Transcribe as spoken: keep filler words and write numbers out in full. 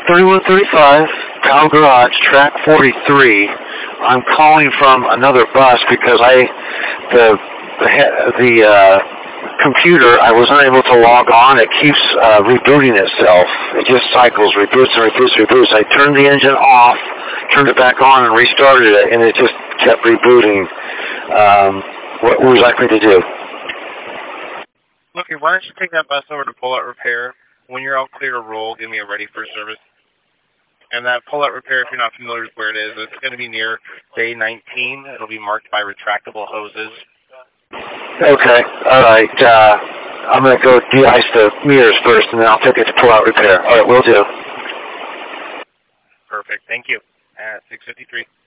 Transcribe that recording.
thirty-one thirty-five, Town Garage, track forty-three. I'm calling from another bus because I, the, the, the uh, computer, I was unable to log on. It keeps uh, rebooting itself. It just cycles, reboots and reboots, reboots. I turned the engine off, turned it back on, and restarted it, and it just kept rebooting. Um, what would you like me to do? Okay, why don't you take that bus over to Pull-Out Repair. When you're all clear to roll, give me a ready for service. And that Pull-Out Repair, if you're not familiar with where it is, it's going to be near Bay nineteen. It'll be marked by retractable hoses. Okay, all right. Uh, I'm going to go de-ice the meters first, and then I'll take it to Pull-Out Repair. All right, will do. Perfect, thank you. At six fifty-three.